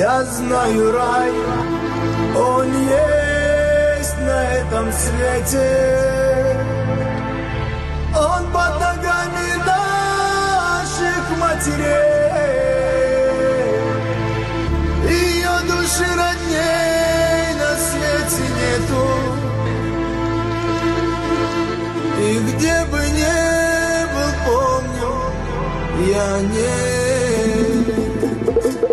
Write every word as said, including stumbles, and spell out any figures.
Я знаю рай, он есть на этом свете. Он под ногами наших матерей. Ее души родней на свете нету. И где бы ни был, помню, я не